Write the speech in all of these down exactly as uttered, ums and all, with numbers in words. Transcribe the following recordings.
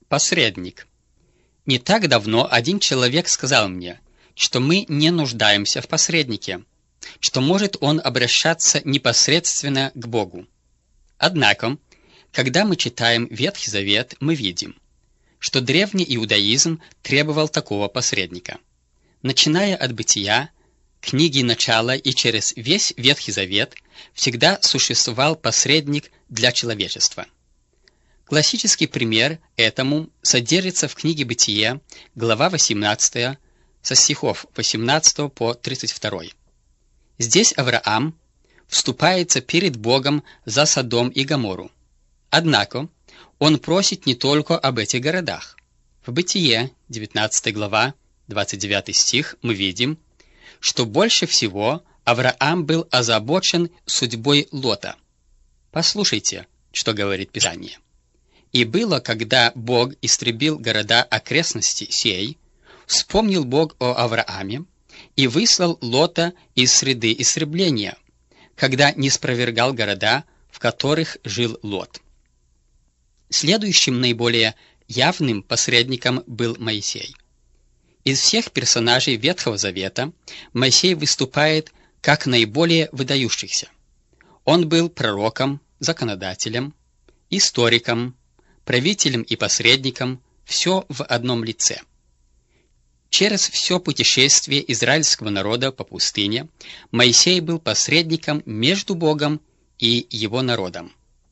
Посредник. Не так давно один человек сказал мне, что мы не нуждаемся в посреднике, что может он обращаться непосредственно к Богу. Однако, когда мы читаем Ветхий Завет, мы видим, что древний иудаизм требовал такого посредника. Начиная от Бытия, книги Начала и через весь Ветхий Завет всегда существовал посредник для человечества. Классический пример этому содержится в книге Бытие, глава восемнадцатая, со стихов восемнадцатого по тридцать второй. Здесь Авраам вступается перед Богом за Содом и Гоморру. Однако он просит не только об этих городах. В Бытие, девятнадцатая глава, двадцать девятый стих, мы видим, что больше всего Авраам был озабочен судьбой Лота. Послушайте, что говорит Писание. «И было, когда Бог истребил города окрестности сей, вспомнил Бог о Аврааме и выслал Лота из среды истребления, когда не спровергал города, в которых жил Лот». Следующим наиболее явным посредником был Моисей. Из всех персонажей Ветхого Завета Моисей выступает как наиболее выдающихся. Он был пророком, законодателем, историком, правителем и посредником, все в одном лице. Через все путешествие израильского народа по пустыне Моисей был посредником между Богом и его народом.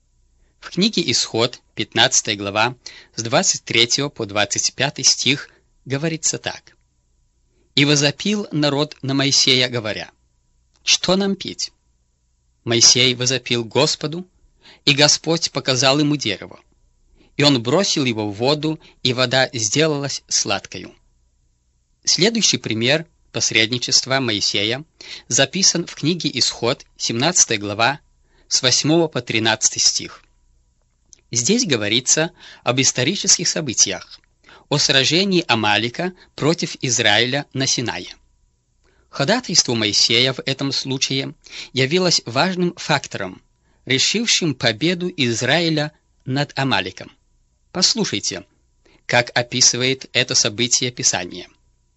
В книге Исход, пятнадцатая глава, с двадцать третьего по двадцать пятый стих говорится так. «И возопил народ на Моисея, говоря, что нам пить? Моисей возопил Господу, и Господь показал ему дерево. И он бросил его в воду, и вода сделалась сладкою». Следующий пример посредничества Моисея записан в книге Исход, семнадцатая глава, с восьмого по тринадцатый стих. Здесь говорится об исторических событиях, о сражении Амалика против Израиля на Синае. Ходатайство Моисея в этом случае явилось важным фактором, решившим победу Израиля над Амаликом. Послушайте, как описывает это событие Писание.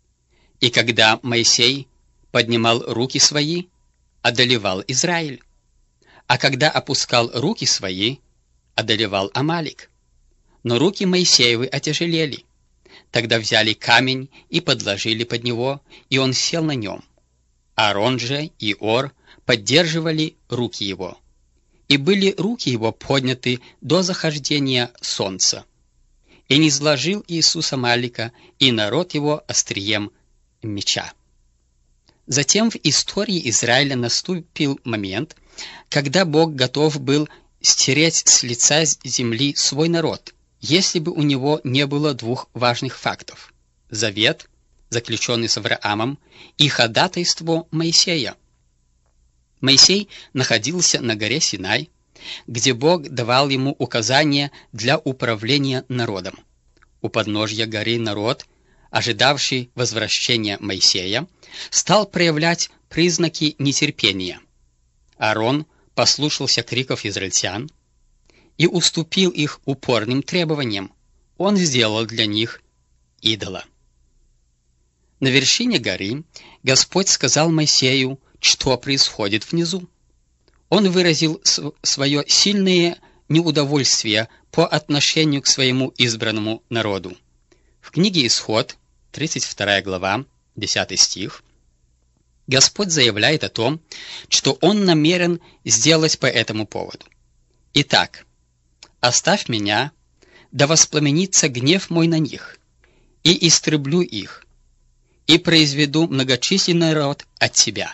«И когда Моисей поднимал руки свои, одолевал Израиль, а когда опускал руки свои, одолевал Амалик. Но руки Моисеевы отяжелели. Тогда взяли камень и подложили под него, и он сел на нем. Аарон же и Ор поддерживали руки его. И были руки его подняты до захождения солнца. И низложил Иисус Амалика, и народ его острием меча». Затем в истории Израиля наступил момент, когда Бог готов был стереть с лица земли свой народ, если бы у него не было двух важных фактов – завет, заключенный с Авраамом, и ходатайство Моисея. Моисей находился на горе Синай, где Бог давал ему указания для управления народом. У подножья горы народ, ожидавший возвращения Моисея, стал проявлять признаки нетерпения. Аарон послушался криков израильтян и уступил их упорным требованиям. Он сделал для них идола. На вершине горы Господь сказал Моисею, что происходит внизу. Он выразил свое сильное неудовольствие по отношению к своему избранному народу. В книге Исход, тридцать вторая глава, десятый стих, Господь заявляет о том, что Он намерен сделать по этому поводу. «Итак, оставь меня, да воспламенится гнев мой на них, и истреблю их, и произведу многочисленный народ от тебя».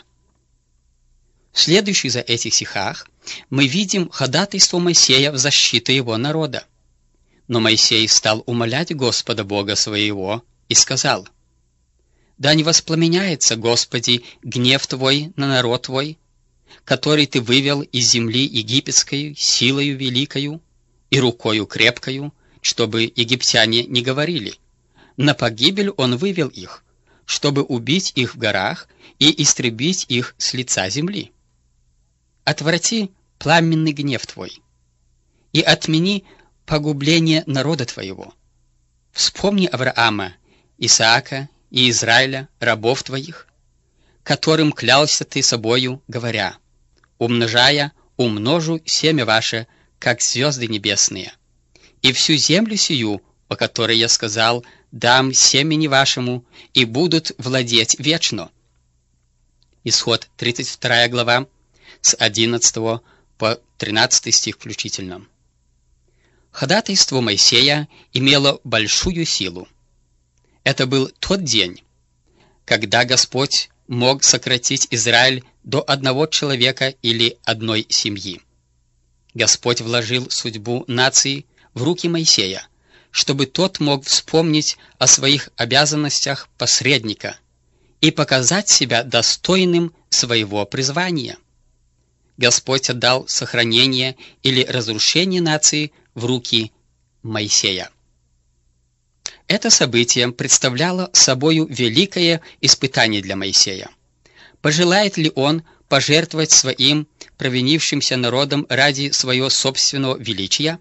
В следующих за этих стихах мы видим ходатайство Моисея в защиту его народа. Но Моисей стал умолять Господа Бога своего и сказал: «Да не воспламеняется, Господи, гнев Твой на народ Твой, который Ты вывел из земли египетской силою великою и рукою крепкою, чтобы египтяне не говорили. На погибель Он вывел их, чтобы убить их в горах и истребить их с лица земли. Отврати пламенный гнев Твой и отмени погубление народа Твоего, Вспомни Авраама, Исаака и Израиля, рабов твоих, которым клялся ты собою, говоря: умножая, умножу семя ваше, как звезды небесные, и всю землю сию, о которой я сказал, дам семени вашему, и будут владеть вечно». Исход тридцать вторая глава, с одиннадцатого по тринадцатый стих включительно. Ходатайство Моисея имело большую силу. Это был тот день, когда Господь мог сократить Израиль до одного человека или одной семьи. Господь вложил судьбу нации в руки Моисея, чтобы тот мог вспомнить о своих обязанностях посредника и показать себя достойным своего призвания. Господь отдал сохранение или разрушение нации в руки Моисея. Это событие представляло собою великое испытание для Моисея. Пожелает ли он пожертвовать своим провинившимся народом ради своего собственного величия?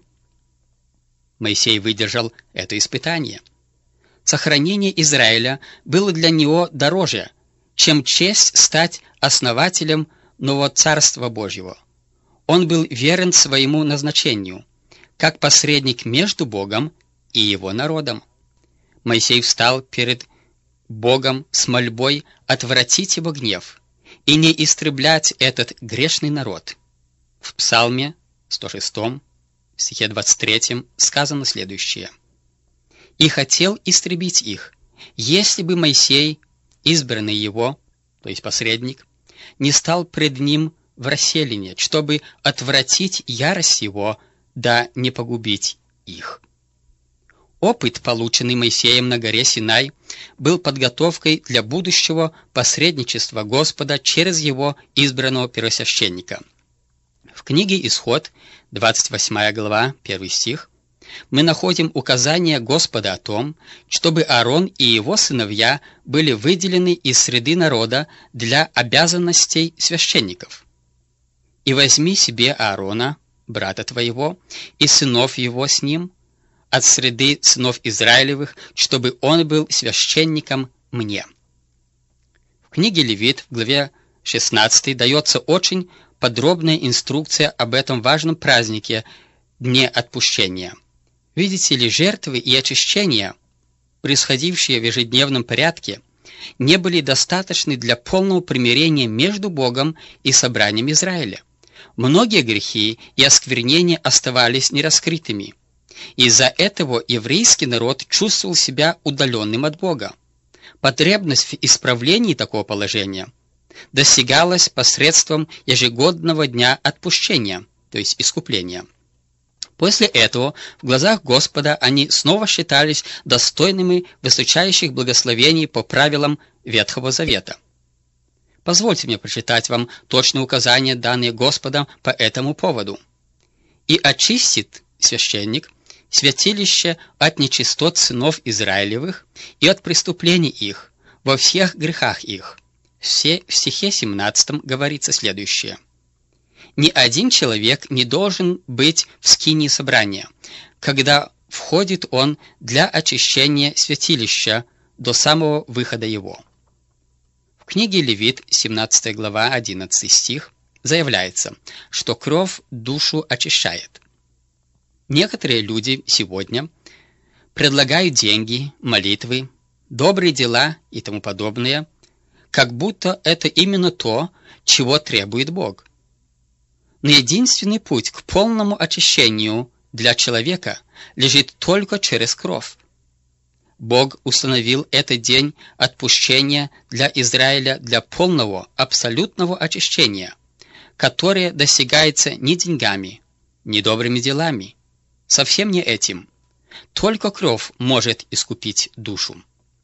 Моисей выдержал это испытание. Сохранение Израиля было для него дороже, чем честь стать основателем нового Царства Божьего. Он был верен своему назначению, как посредник между Богом и его народом. Моисей встал перед Богом с мольбой отвратить его гнев и не истреблять этот грешный народ. В Псалме сто шестом, стихе двадцать третьем сказано следующее: «И хотел истребить их, если бы Моисей, избранный его, то есть посредник, не стал пред ним в расселине, чтобы отвратить ярость его, да не погубить их». Опыт, полученный Моисеем на горе Синай, был подготовкой для будущего посредничества Господа через его избранного первосвященника. В книге «Исход», двадцать восьмая глава, первый стих, мы находим указание Господа о том, чтобы Аарон и его сыновья были выделены из среды народа для обязанностей священников. «И возьми себе Аарона, брата твоего, и сынов его с ним, от среды сынов Израилевых, чтобы он был священником мне». В книге Левит в главе шестнадцатой дается очень подробная инструкция об этом важном празднике, Дне Отпущения. Видите ли, жертвы и очищения, происходившие в ежедневном порядке, не были достаточны для полного примирения между Богом и собранием Израиля. Многие грехи и осквернения оставались нераскрытыми. Из-за этого еврейский народ чувствовал себя удаленным от Бога. Потребность в исправлении такого положения достигалась посредством ежегодного дня отпущения, то есть искупления. После этого в глазах Господа они снова считались достойными высочайших благословений по правилам Ветхого Завета. Позвольте мне прочитать вам точные указания, данные Господом по этому поводу. «И очистит священник святилище от нечистот сынов Израилевых и от преступлений их, во всех грехах их». В стихе семнадцатом говорится следующее: «Ни один человек не должен быть в скинии собрания, когда входит он для очищения святилища до самого выхода его». В книге Левит, семнадцатая глава, одиннадцатый стих, заявляется, что кровь душу очищает. Некоторые люди сегодня предлагают деньги, молитвы, добрые дела и тому подобное, как будто это именно то, чего требует Бог. Но единственный путь к полному очищению для человека лежит только через кровь. Бог установил этот день отпущения для Израиля для полного, абсолютного очищения, которое достигается не деньгами, не добрыми делами, совсем не этим. Только кровь может искупить душу.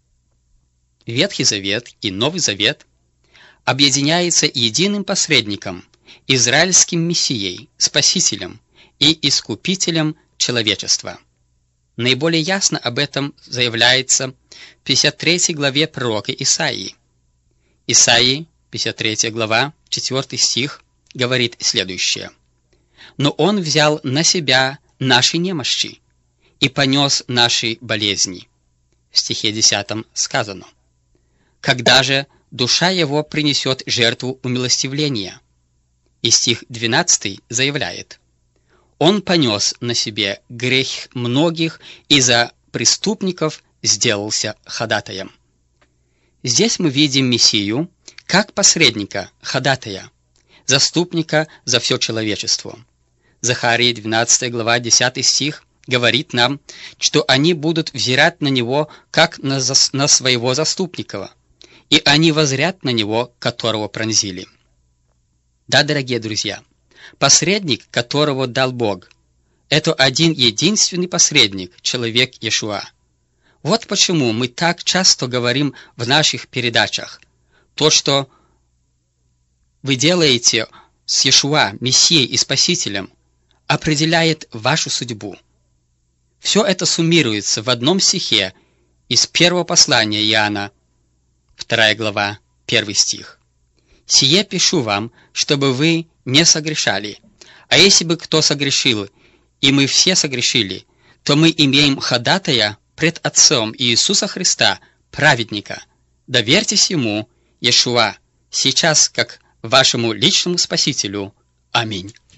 Ветхий Завет и Новый Завет объединяются единым посредником, израильским Мессией, Спасителем и Искупителем человечества. Наиболее ясно об этом заявляется в пятьдесят третьей главе пророка Исаии. Исаии, пятьдесят третья глава, четвёртый стих, говорит следующее: «Но Он взял на себя наши немощи и понес наши болезни». В стихе десятом сказано. Когда же душа его принесет жертву умилостивления? И стих двенадцатый заявляет: «Он понес на себе грех многих и за преступников сделался ходатаем». Здесь мы видим Мессию как посредника, ходатая, заступника за все человечество. Захарии двенадцатая глава, десятый стих говорит нам, что они будут взирать на него, как на, зас... на своего заступника, и они возрят на него, которого пронзили. Да, дорогие друзья, посредник, которого дал Бог, это один единственный посредник, человек Иешуа. Вот почему мы так часто говорим в наших передачах: то, что вы делаете с Иешуа, Мессией и Спасителем, определяет вашу судьбу. Все это суммируется в одном стихе из первого послания Иоанна, вторая глава, первый стих. «Сие пишу вам, чтобы вы не согрешали. А если бы кто согрешил, и мы все согрешили, то мы имеем ходатая пред Отцом Иисуса Христа, праведника. Доверьтесь Ему, Иешуа, сейчас как вашему личному Спасителю. Аминь».